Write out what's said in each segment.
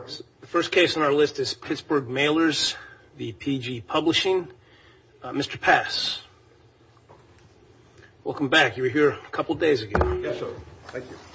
The first case on our list is Pittsburgh Mailers v. PG Publishing. Mr. Pass, welcome back. You were here a couple days ago. Yes, sir. Thank you.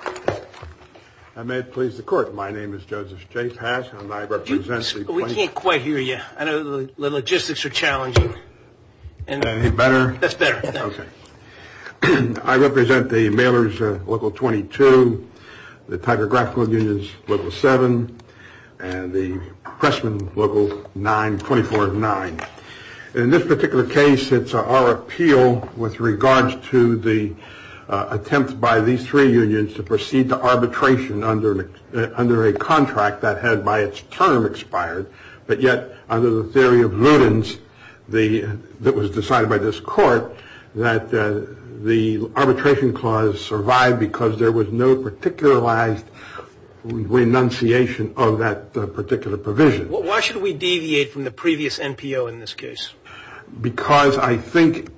I may it please the court. My name is Joseph J. Pass, and I represent We can't quite hear you. I know the logistics are challenging. Any better? That's better. Okay. I represent the Mailers Local 22, the Typographical Unions Local 7, and the Pressmen Local 9, 24-9. In this particular case, it's our appeal with regards to the attempt by these three unions to proceed to arbitration under a contract that had by its term expired, but yet under the theory of Ludens, that was decided by this court, that the arbitration clause survived because there was no particularized renunciation of that particular provision. Why should we deviate from the previous NPO in this case? Because I think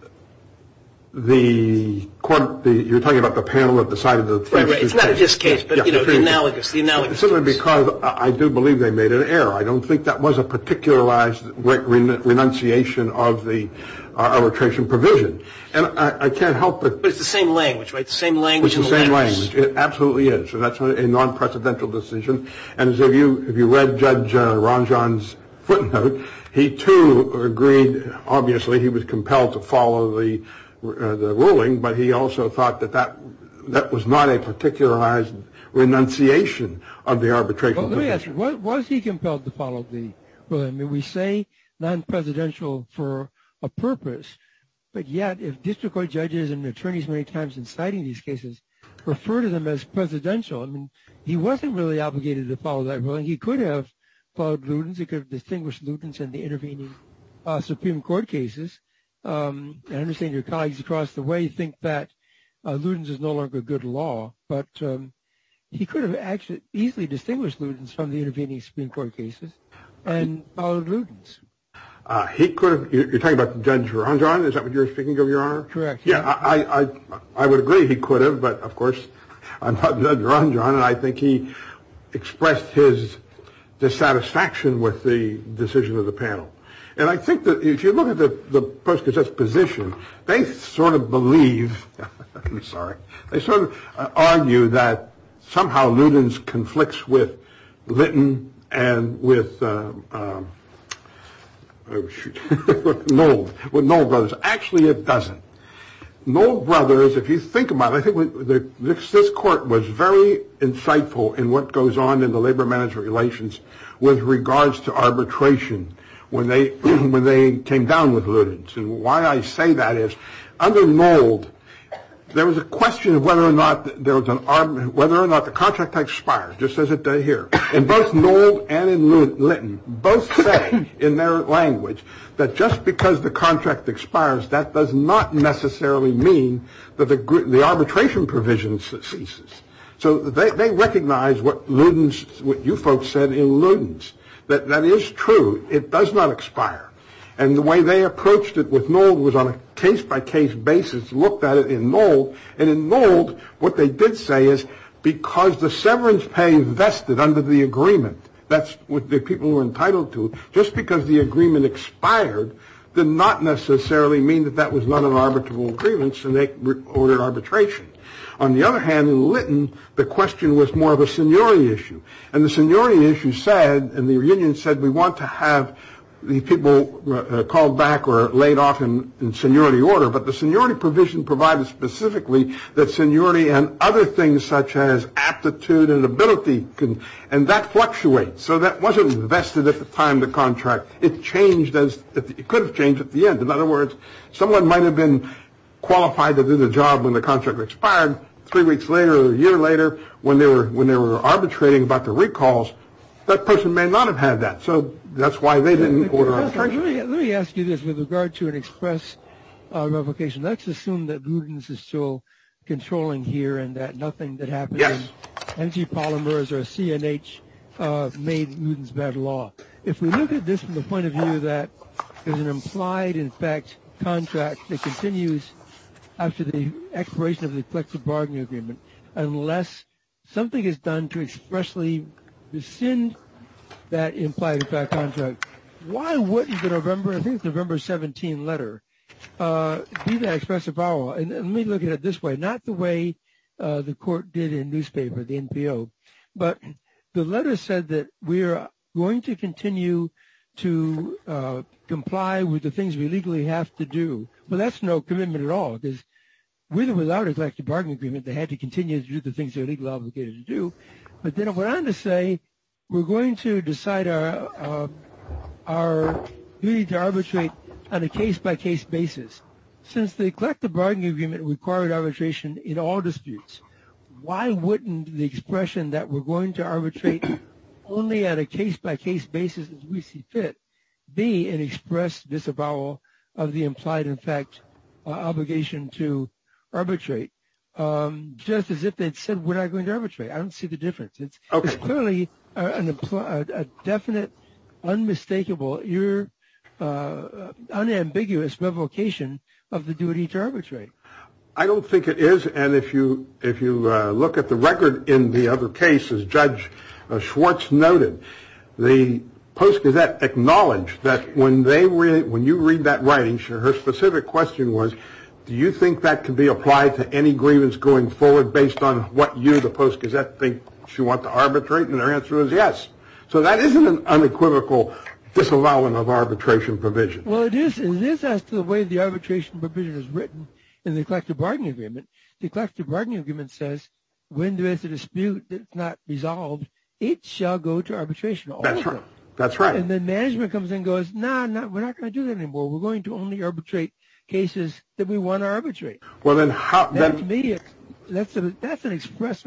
the court, you're talking about the panel that decided the right. It's not this case, but the analogous. Simply because I do believe they made an error. I don't think that was a particularized renunciation of the arbitration provision. And I can't help but... But it's the same language, right? The same language in the letters. It's the same language. It absolutely is. And that's a non-presidential decision. And as if you read Judge Ranjan's footnote, he too agreed, obviously he was compelled to follow the ruling, but he also thought that was not a particularized renunciation of the arbitration provision. Let me ask you, was he compelled to follow the ruling? I mean, we say non-presidential for a purpose, but yet if district court judges and attorneys many times in citing these cases refer to them as presidential, I mean, he wasn't really obligated to follow that ruling. He could have followed Ludens. He could have distinguished Ludens in the intervening Supreme Court cases. I understand your colleagues across the way think that Ludens is no longer good law, but he could have actually easily distinguished Ludens from the intervening Supreme Court cases and followed Ludens. He could have. You're talking about Judge Ranjan? Is that what you're speaking of, Your Honor? Correct. Yeah, I would agree he could have, but of course I'm not Judge Ranjan, and I think he expressed his dissatisfaction with the decision of the panel. And I think that if you look at the Post-Gazette's position, they sort of believe, they sort of argue that somehow Ludens conflicts with Litton and with Knoll Brothers. Actually, it doesn't. Knoll Brothers, if you think about it, I think this court was very insightful in what goes on in the labor management relations with regards to arbitration when they came down with Ludens. And why I say that is, under Knoll, there was a question of whether or not the contract expired, just as it did here. And both Knoll and in Litton both say in their language that just because the contract expires, that does not necessarily mean that the arbitration provision ceases. So they recognize what you folks said in Ludens, that is true. It does not expire. And the way they approached it with Knoll was on a case-by-case basis, looked at it in Knoll. And in Knoll, what they did say is because the severance pay vested under the agreement, that's what the people were entitled to, just because the agreement expired did not necessarily mean that was not an arbitrable grievance, and they ordered arbitration. On the other hand, in Litton, the question was more of a seniority issue. And the seniority issue said, and the union said, we want to have the people called back or laid off in seniority order, but the seniority provision provided specifically that seniority and other things such as aptitude and ability and that fluctuates. So that wasn't vested at the time of the contract. It changed it could have changed at the end. In other words, someone might have been qualified to do the job when the contract expired. 3 weeks later or a year later, when they were arbitrating about the recalls, that person may not have had that. So that's why they didn't order arbitration. Let me ask you this with regard to an express revocation. Let's assume that Ludens is still controlling here and that nothing that happened in MG Polymers or CNH made Ludens bad law. If we look at this from the point of view that there's an implied, in fact, contract that continues after the expiration of the collective bargaining agreement, unless something is done to expressly rescind that implied in fact contract, why wouldn't the November 17 letter be that expressive power? And let me look at it this way, not the way the court did in newspaper, the NPO, but the letter said that we are going to continue to comply with the things we legally have to do. Well, that's no commitment at all, because with or without a collective bargaining agreement, they had to continue to do the things they're legally obligated to do. But then it went on to say, we're going to decide our duty to arbitrate on a case-by-case basis. Since the collective bargaining agreement required arbitration in all disputes, why wouldn't the expression that we're going to arbitrate only on a case-by-case basis as we see fit be an express disavowal of the implied in fact obligation to arbitrate, just as if they'd said we're not going to arbitrate? I don't see the difference. It's clearly a definite, unmistakable, unambiguous revocation of the duty to arbitrate. I don't think it is, and if you look at the record in the other case, as Judge Schwartz noted, the Post-Gazette acknowledged that when you read that writing, her specific question was, do you think that can be applied to any grievance going forward based on what you, the Post-Gazette, think you want to arbitrate? And their answer was yes. So that isn't an unequivocal disavowal of arbitration provision. Well, it is as to the way the arbitration provision is written in the collective bargaining agreement. The collective bargaining agreement says when there is a dispute that's not resolved, it shall go to arbitration. That's right. That's right. And then management comes in and goes, no, we're not going to do that anymore. We're going to only arbitrate cases that we want to arbitrate. Well, then how? That, to me, that's an express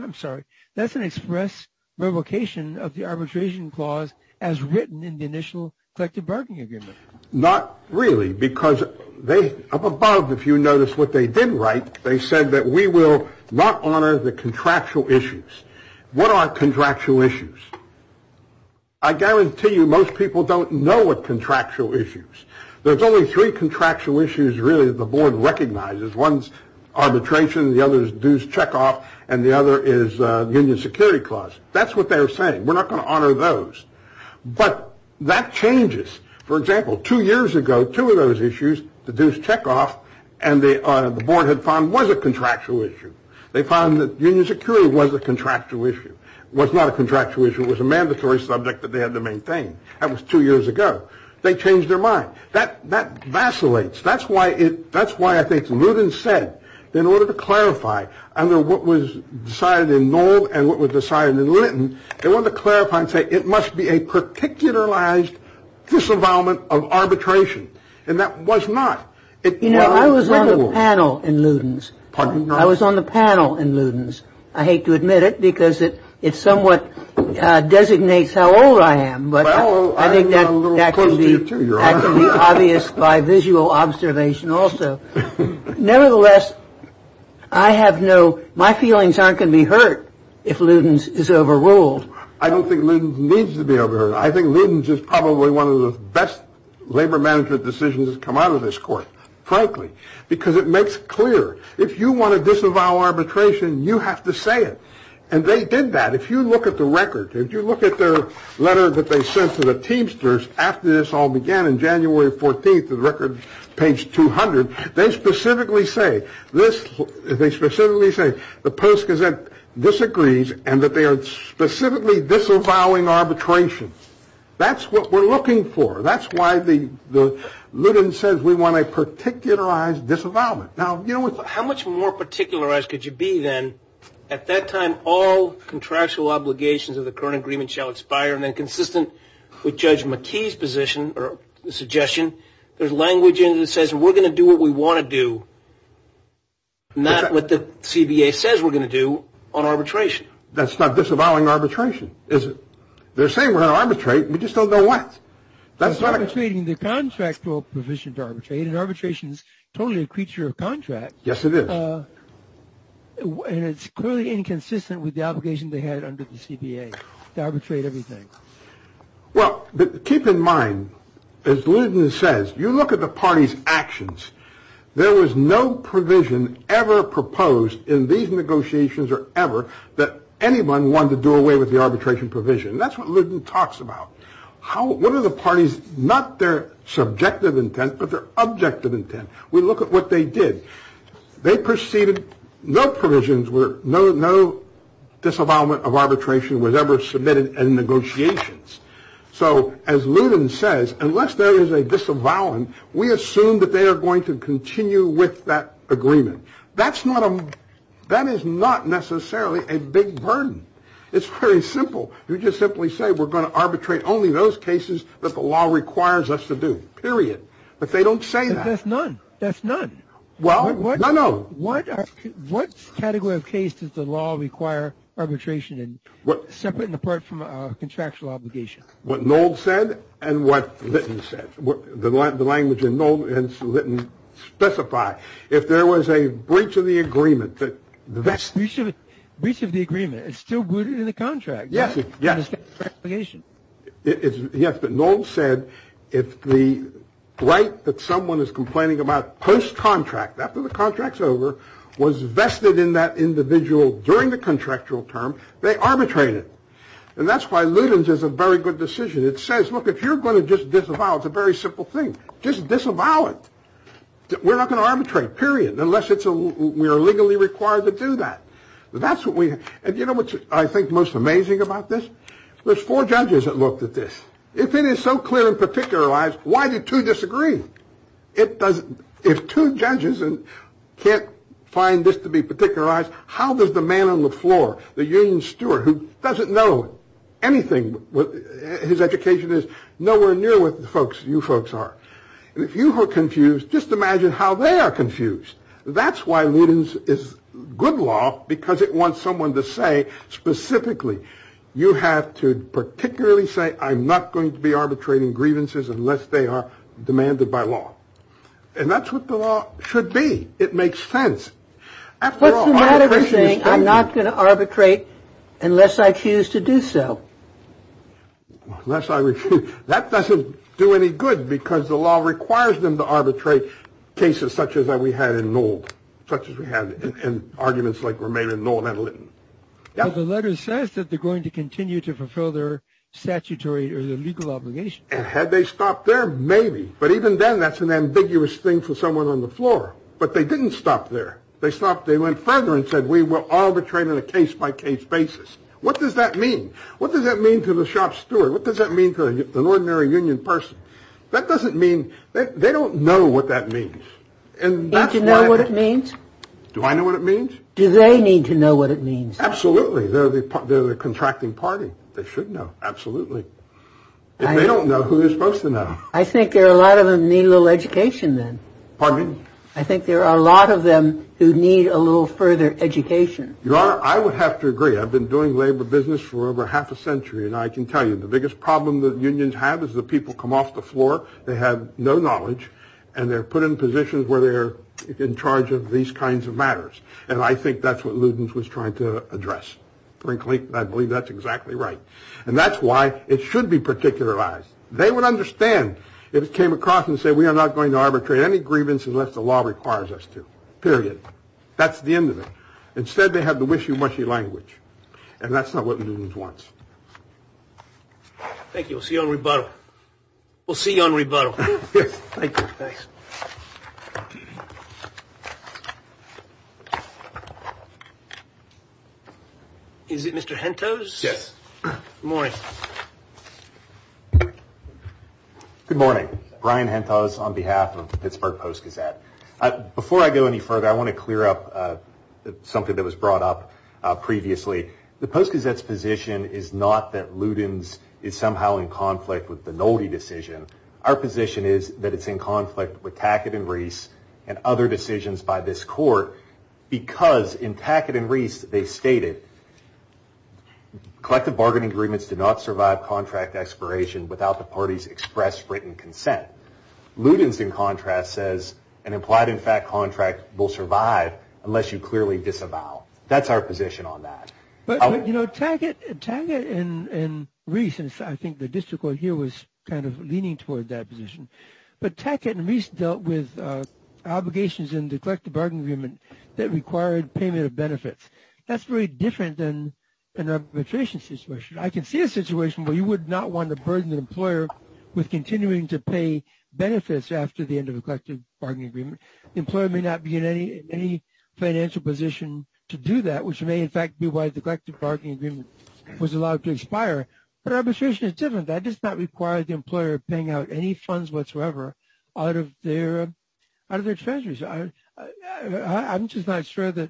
revocation of the arbitration clause as written in the initial collective bargaining agreement. Not really, because they, up above, if you notice what they did write, they said that we will not honor the contractual issues. What are contractual issues? I guarantee you most people don't know what contractual issues. There's only 3 contractual issues really that the board recognizes. One's arbitration, the other is dues checkoff, and the other is union security clause. That's what they're saying. We're not going to honor those. But that changes. For example, 2 years ago, 2 of those issues, the dues checkoff and the board had found was a contractual issue. They found that union security was a contractual issue. It was not a contractual issue. It was a mandatory subject that they had to maintain. That was 2 years ago. They changed their mind. That vacillates. That's why I think Ludin said, in order to clarify under what was decided in Knoll and what was decided in Linton, they wanted to clarify and say it must be a particularized disavowalment of arbitration. And that was not. I was on the panel in Ludin's. Pardon? I was on the panel in Ludin's. I hate to admit it because it somewhat designates how old I am, but I think that can be obvious by visual observation also. Nevertheless, my feelings aren't going to be hurt if Ludin's is overruled. I don't think Ludin's needs to be overruled. I think Ludin's is probably one of the best labor management decisions that's come out of this court, frankly, because it makes clear if you want to disavow arbitration, you have to say it. And they did that. If you look at the record, if you look at their letter that they sent to the Teamsters after this all began in January 14th, the record page 200, they specifically say the Post-Gazette disagrees and that they are specifically disavowing arbitration. That's what we're looking for. That's why the Ludin says we want a particularized disavowalment. Now, you know what? How much more particularized could you be then? At that time, all contractual obligations of the current agreement shall expire, and then consistent with Judge McKee's position or suggestion, there's language in it that says we're going to do what we want to do, not what the CBA says we're going to do on arbitration. That's not disavowing arbitration, is it? They're saying we're going to arbitrate, we just don't know what. That's not arbitrating the contractual provision to arbitrate, and arbitration is totally a creature of contract. Yes, it is. And it's clearly inconsistent with the obligation they had under the CBA to arbitrate everything. Well, but keep in mind, as Ludin says, you look at the parties' actions. There was no provision ever proposed in these negotiations or ever that anyone wanted to do away with the arbitration provision. That's what Luden talks about. What are the parties, not their subjective intent, but their objective intent? We look at what they did. They proceeded, no provisions were, no disavowalment of arbitration was ever submitted in negotiations. So, as Luden says, unless there is a disavowal, we assume that they are going to continue with that agreement. That is not necessarily a big burden. It's very simple. You just simply say we're going to arbitrate only those cases that the law requires us to do, period. But they don't say that. That's none. That's none. Well, no. What category of case does the law require arbitration in, separate and apart from a contractual obligation? What Nold said and what Litton said. The language in Nold and Litton specify. If there was a breach of the agreement, breach of the agreement, it's still rooted in the contract. Yes, right? yes. In the obligation. Yes, but Nold said if the right that someone is complaining about post-contract, after the contract's over, was vested in that individual during the contractual term, they arbitrate it. And that's why Luden's is a very good decision. It says, look, if you're going to just disavow, it's a very simple thing. Just disavow it. We're not going to arbitrate, period, unless we are legally required to do that. That's what and you know what I think most amazing about this? There's 4 judges that looked at this. If it is so clear and particularized, why do 2 disagree? It doesn't. If 2 judges can't find this to be particularized, how does the man on the floor, the union steward, who doesn't know anything, his education is nowhere near what you folks are. And if you are confused, just imagine how they are confused. That's why Luden's is good law, because it wants someone to say specifically, you have to particularly say, I'm not going to be arbitrating grievances unless they are demanded by law. And that's what the law should be. It makes sense. What's the matter with saying I'm not going to arbitrate unless I choose to do so? Unless I refuse. That doesn't do any good, because the law requires them to arbitrate cases such as that we had in Nold, such as we had in arguments like were made in Nold and Litton. Yep. But the letter says that they're going to continue to fulfill their statutory or their legal obligation. And had they stopped there, maybe. But even then, that's an ambiguous thing for someone on the floor. But they didn't stop there. They went further and said, we will arbitrate on a case-by-case basis. What does that mean? What does that mean to the shop steward? What does that mean to an ordinary union person? That doesn't mean, they don't know what that means. And that's need to know what it means? Do I know what it means? Do they need to know what it means? Absolutely. They're the contracting party. They should know. Absolutely. If they don't know, who is supposed to know? I think there are a lot of them who need a little education then. Pardon me? I think there are a lot of them who need a little further education. Your Honor, I would have to agree. I've been doing labor business for over half a century, and I can tell you the biggest problem that unions have is the people come off the floor, they have no knowledge, and they're put in positions where they're in charge of these kinds of matters. And I think that's what Luden's was trying to address. Frankly, I believe that's exactly right. And that's why it should be particularized. They would understand if it came across and said, we are not going to arbitrate any grievance unless the law requires us to. Period. That's the end of it. Instead, they have the wishy-washy language. And that's not what Luden's wants. Thank you. We'll see you on rebuttal. Yes, thank you. Thanks. Is it Mr. Hentos? Yes. Good morning. Good morning. Brian Hentos on behalf of the Pittsburgh Post-Gazette. Before I go any further, I want to clear up something that was brought up previously. The Post-Gazette's position is not that Luden's is somehow in conflict with the Nolte decision. Our position is that it's in conflict with Tackett and Reese and other decisions by this court, because in Tackett and Reese they stated collective bargaining agreements do not survive contract expiration without the parties' express written consent. Luden's, in contrast, says an implied in fact contract will survive unless you clearly disavow. That's our position on that. But you know, Tackett and Reese, and I think the district court here was kind of leaning toward that position. But Tackett and Reese dealt with obligations in the collective bargaining agreement that required payment of benefits. That's very different than an arbitration situation. I can see a situation where you would not want to burden the employer with continuing to pay benefits after the end of a collective bargaining agreement. The employer may not be in any financial position to do that, which may in fact be why the collective bargaining agreement was allowed to expire. But arbitration is different. That does not require the employer paying out any funds whatsoever out of their treasuries. I'm just not sure that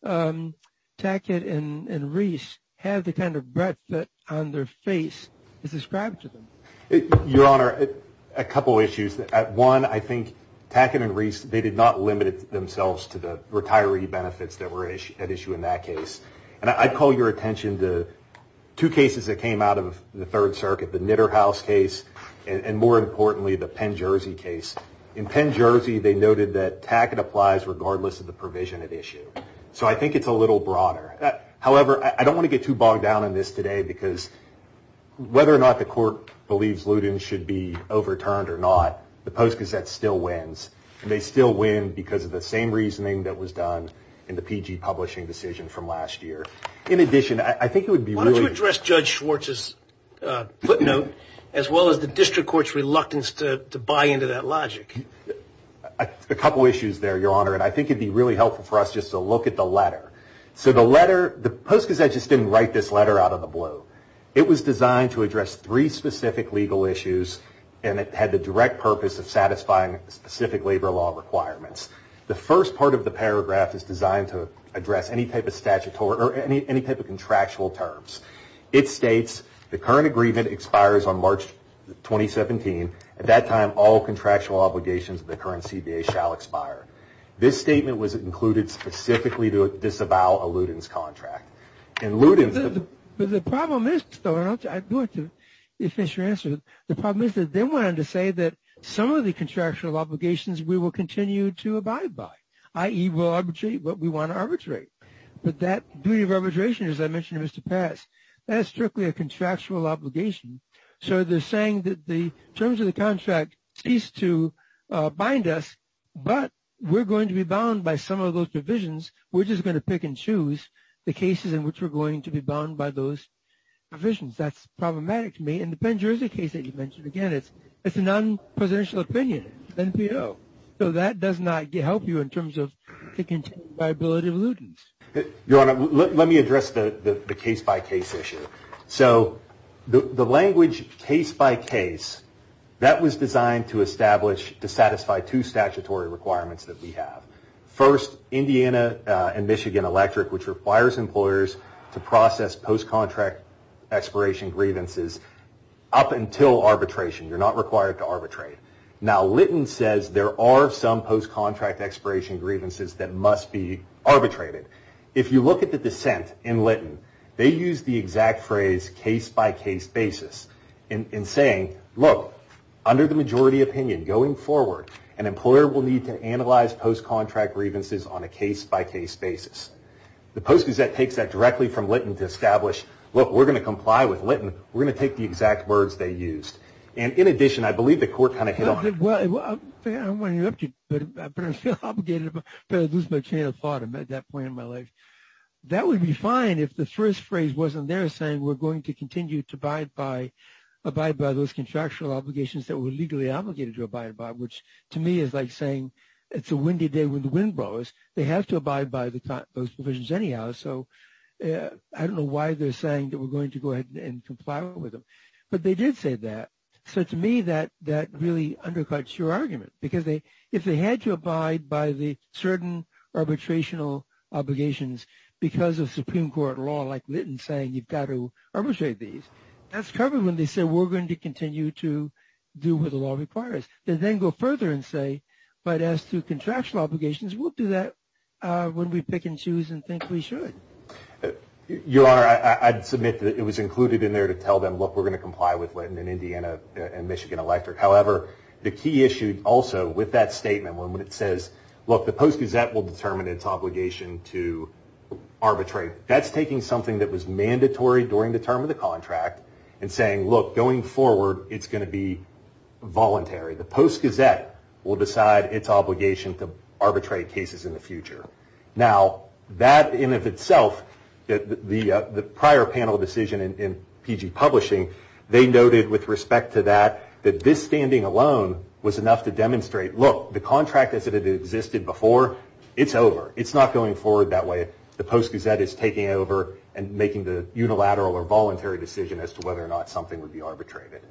Tackett and Reese have the kind of breadth that on their face is ascribed to them. Your Honor, a couple issues. One, I think Tackett and Reese, they did not limit themselves to the retiree benefits that were at issue in that case. And I'd call your attention to two cases that came out of the Third Circuit, the Knitterhouse case and more importantly, the Penn Jersey case. In Penn Jersey, they noted that Tackett applies regardless of the provision at issue. So I think it's a little broader. However, I don't want to get too bogged down in this today because whether or not the court believes Luden should be overturned or not, the Post-Gazette still wins. And they still win because of the same reasoning that was done in the PG Publishing decision from last year. In addition, I think it would be Why don't you address Judge Schwartz's footnote as well as the district court's reluctance to buy into that logic? A couple issues there, Your Honor, and I think it'd be really helpful for us just to look at the letter. So the letter, the Post-Gazette just didn't write this letter out of the blue. It was designed to address three specific legal issues, and it had the direct purpose of satisfying specific labor law requirements. The first part of the paragraph is designed to address any type of statutory or any type of contractual terms. It states the current agreement expires on March 2017. At that time, all contractual obligations of the current CBA shall expire. This statement was included specifically to disavow a Luden's contract. And Luden's... But the problem is, though, and I do have to finish your answer, the problem is that they wanted to say that some of the contractual obligations we will continue to abide by, i.e. we'll arbitrate what we want to arbitrate. But that duty of arbitration, as I mentioned to Mr. Pass, that is strictly a contractual obligation. So they're saying that the terms of the contract cease to bind us, but we're going to be bound by some of those provisions. We're just going to pick and choose the cases in which we're going to be bound by those provisions. That's problematic to me. In the Penn Jersey case that you mentioned, again, it's a non-presidential opinion, NPO. So that does not help you in terms of the continued viability of Luden's. Your Honor, let me address the case-by-case issue. So the language case-by-case, that was designed to satisfy two statutory requirements that we have. First, Indiana and Michigan Electric, which requires employers to process post-contract expiration grievances up until arbitration. You're not required to arbitrate. Now, Litton says there are some post-contract expiration grievances that must be arbitrated. If you look at the dissent in Litton, they use the exact phrase case-by-case basis in saying, look, under the majority opinion, going forward, an employer will need to analyze post-contract grievances on a case-by-case basis. The Post-Gazette takes that directly from Litton to establish, look, we're going to comply with Litton. We're going to take the exact words they used. And in addition, I believe the court kind of hit on it. Well, I want to interrupt you, but I feel obligated to lose my chain of thought at that point in my life. That would be fine if the first phrase wasn't there saying we're going to continue to abide by those contractual obligations that we're legally obligated to abide by, which to me is like saying it's a windy day when the wind blows. They have to abide by those provisions anyhow. So I don't know why they're saying that we're going to go ahead and comply with them. But they did say that. So to me, that really undercuts your argument, because if they had to abide by the certain arbitrational obligations because of Supreme Court law, like Litton saying you've got to arbitrate these, that's covered when they say we're going to continue to do what the law requires. They then go further and say, but as to contractual obligations, we'll do that when we pick and choose and think we should. Your Honor, I'd submit that it was included in there to tell them, look, we're going to comply with Litton and Indiana and Michigan Electric. However, the key issue also with that statement, when it says, look, the Post-Gazette will determine its obligation to arbitrate, that's taking something that was mandatory during the term of the contract and saying, look, going forward, it's going to be voluntary. The Post-Gazette will decide its obligation to arbitrate cases in the future. Now, that in of itself the prior panel decision in PG Publishing, they noted with respect to that this standing alone was enough to demonstrate, look, the contract as it had existed before, it's over. It's not going forward that way. The Post-Gazette is taking over and making the unilateral or voluntary decision as to whether or not something would be arbitrated.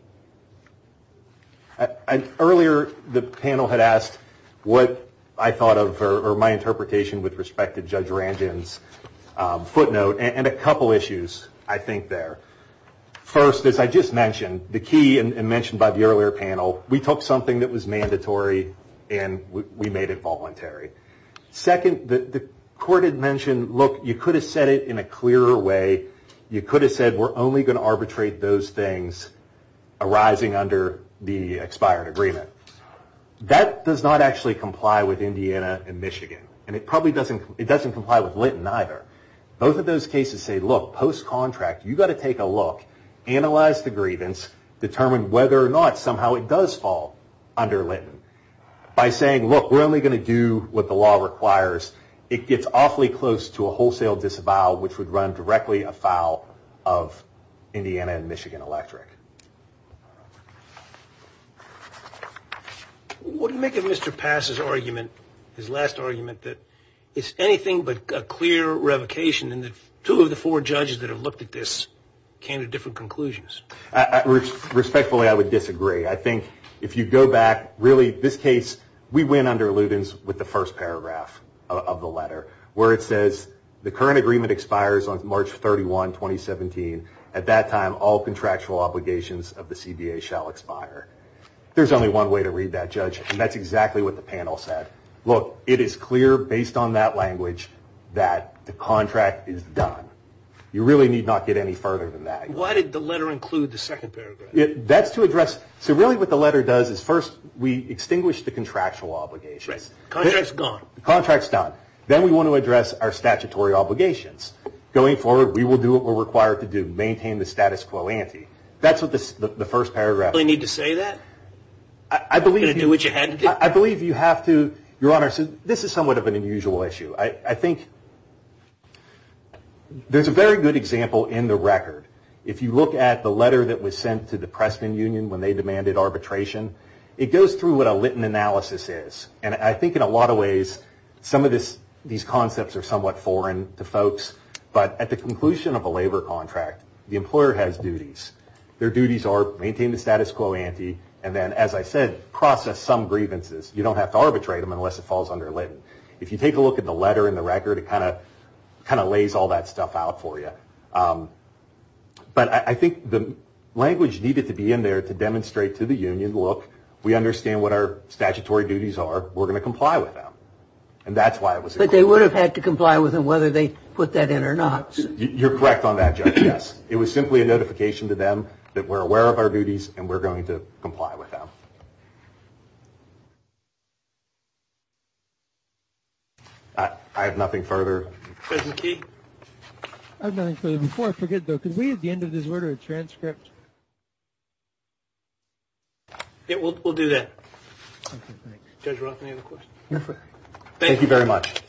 Earlier, the panel had asked what I thought of, or my interpretation with respect to Judge Ranjan's footnote, and a couple issues, I think, there. First, as I just mentioned, the key, and mentioned by the earlier panel, we took something that was mandatory and we made it voluntary. Second, the court had mentioned, look, you could have said it in a clearer way. You could have said we're only going to arbitrate those things arising under the expired agreement. That does not actually comply with Indiana and Michigan, and it probably doesn't comply with Lytton either. Both of those cases say, look, post-contract, you got to take a look, analyze the grievance, determine whether or not somehow it does fall under Lytton. By saying, look, we're only going to do what the law requires, it gets awfully close to a wholesale disavowal, which would run directly afoul of Indiana and Michigan Electric. What do you make of Mr. Pass's argument, his last argument, that it's anything but a clear revocation, and that two of the four judges that have looked at this came to different conclusions? Respectfully, I would disagree. I think if you go back, really, this case, we win under Luden's with the first paragraph of the letter, where it says the current agreement expires on March 31, 2017. At that time, all contractual obligations of the CBA shall expire. There's only one way to read that, Judge, and that's exactly what the panel said. Look, it is clear based on that language that the contract is done. You really need not get any further than that. Why did the letter include the second paragraph? That's to address, so really what the letter does is first we extinguish the contractual obligations. Right. Contract's gone. The contract's done. Then we want to address our statutory obligations. Going forward, we will do what we're required to do, maintain the status quo ante. That's what the first paragraph. Do you need to say that? I believe you do what you had to do. I believe you have to, Your Honor. So this is somewhat of an unusual issue. I think there's a very good example in the record. If you look at the letter that was sent to the Pressman Union when they demanded arbitration, it goes through what a Lytton analysis is. And I think in a lot of ways, some of these concepts are somewhat foreign to folks. But at the conclusion of a labor contract, the employer has duties. Their duties are maintain the status quo ante, and then, as I said, process some grievances. You don't have to arbitrate them unless it falls under Lytton. If you take a look at the letter in the record, it kind of lays all that stuff out for you. But I think the language needed to be in there to demonstrate to the union, look, we understand what our statutory duties are. We're going to comply with them. And that's why it was included. But they would have had to comply with them whether they put that in or not. You're correct on that, Judge, yes. It was simply a notification to them that we're aware of our duties and we're going to comply with them. I have nothing further. President Key? I have nothing further. Before I forget, though, could we at the end of this order a transcript? Yeah, we'll do that. Okay, thanks. Judge Roth, any other questions? No further. Thank you very much.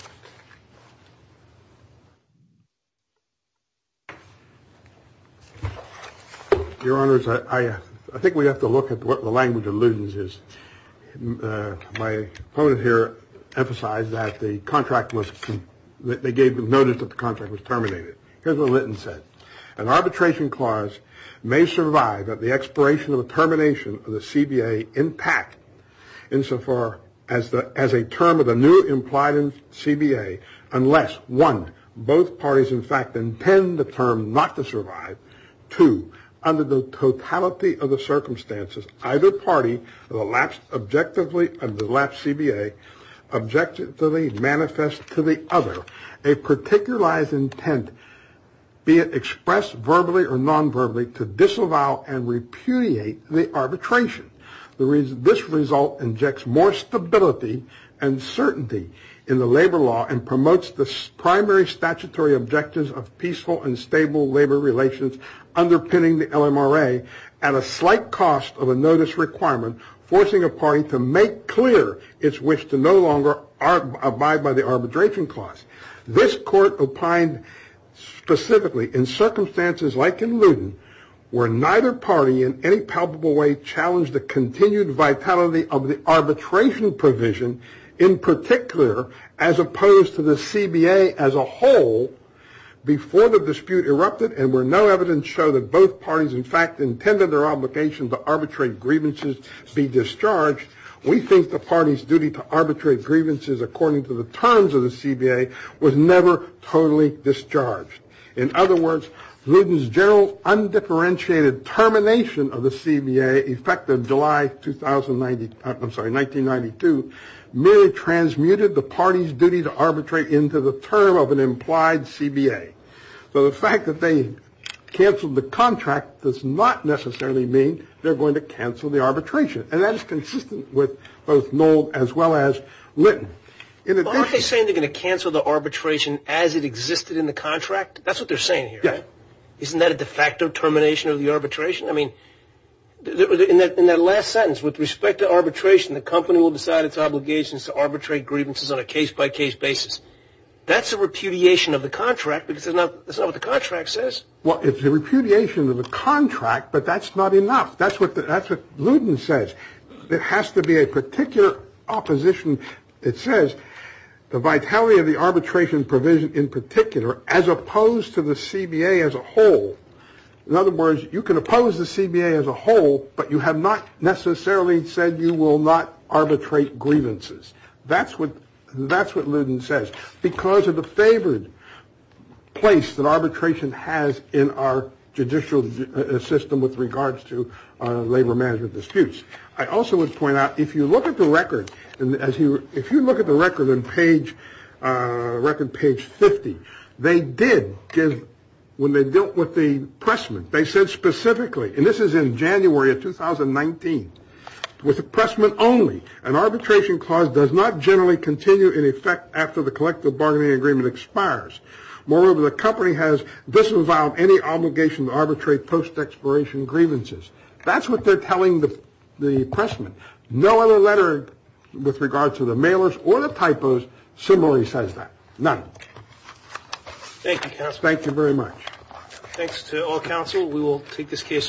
Your Honors, I think we have to look at what the language of Luden's is. My opponent here emphasized that the contract was, they gave notice that the contract was terminated. Here's what Lytton said. An arbitration clause may survive at the expiration of a termination of the CBA intact insofar as a term of the new implied in CBA unless, 1, both parties in fact intend the term not to survive, 2, under the totality of the circumstances, either party of the lapsed objectively of the lapsed CBA objectively manifest to the other a particularized intent, be it expressed verbally or non-verbally, to disavow and repudiate the arbitration. This result injects more stability and certainty in the labor law and promotes the primary statutory objectives of peaceful and stable labor relations underpinning the LMRA at a slight cost of a notice requirement, forcing a party to make clear its wish to no longer abide by the arbitration clause. This court opined specifically, in circumstances like in Luden, where neither party in any palpable way challenged the continued vitality of the arbitration provision, in particular, as opposed to the CBA as a whole, before the dispute erupted, and where no evidence showed that both parties, in fact, intended their obligation to arbitrate grievances be discharged, we think the party's duty to arbitrate grievances according to the terms of the CBA was never totally discharged. In other words, Luden's general undifferentiated termination of the CBA, effective July 1992, merely transmuted the party's duty to arbitrate into the term of an implied CBA. So the fact that they canceled the contract does not necessarily mean they're going to cancel the arbitration. And that is consistent with both Knoll as well as Litton. Well, aren't they saying they're going to cancel the arbitration as it existed in the contract? That's what they're saying here, yeah. Right? Isn't that a de facto termination of the arbitration? I mean, in that last sentence, with respect to arbitration, the company will decide its obligations to arbitrate grievances on a case-by-case basis. That's a repudiation of the contract, because that's not what the contract says. Well, it's a repudiation of the contract, but that's not enough. That's what Luden says. There has to be a particular opposition. It says the vitality of the arbitration provision in particular, as opposed to the CBA as a whole. In other words, you can oppose the CBA as a whole, but you have not necessarily said you will not arbitrate grievances. That's what Luden says. Because of the favored place that arbitration has in our judicial system with regards to labor management disputes. I also would point out, if you look at the record, and if you look at the record on page 50, they did give, when they dealt with the pressman, they said specifically, and this is in January of 2019, with the pressman only, an arbitration clause does not generally continue in effect after the collective bargaining agreement expires. Moreover, the company has disavowed any obligation to arbitrate post-expiration grievances. That's what they're telling the pressman. No other letter with regard to the mailers or the typos similarly says that. None. Thank you, counsel. Thank you very much. Thanks to all counsel. We will take this case